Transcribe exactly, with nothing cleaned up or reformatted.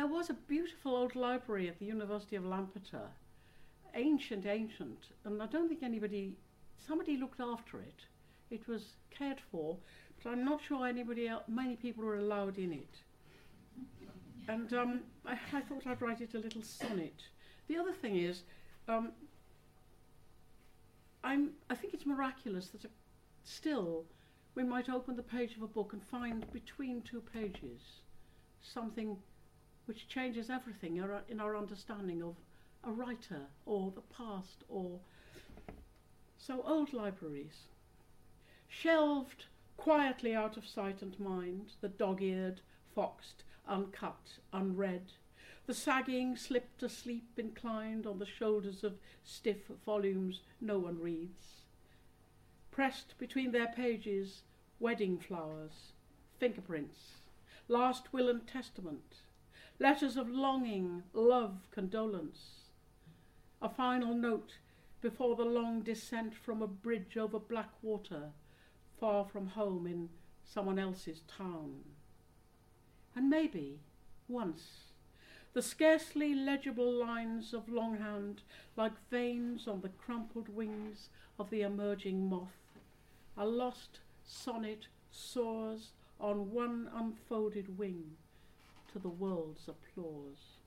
was a beautiful old library at the University of Lampeter, ancient, ancient, and I don't think anybody, somebody looked after it. It was cared for, but I'm not sure anybody else, many people were allowed in it. And um, I, I thought I'd write it a little sonnet. The other thing is, um, I'm, I think it's miraculous that uh, still we might open the page of a book and find between two pages something which changes everything in our understanding of a writer or the past. Or so old libraries, shelved quietly out of sight and mind, the dog-eared, foxed, uncut, unread, the sagging, slipped asleep inclined on the shoulders of stiff volumes no one reads. Pressed between their pages, wedding flowers, fingerprints, last will and testament, letters of longing, love, condolence, a final note before the long descent from a bridge over black water, far from home in someone else's town. And maybe, once, the scarcely legible lines of longhand, like veins on the crumpled wings of the emerging moth, a lost sonnet soars on one unfolded wing to the world's applause.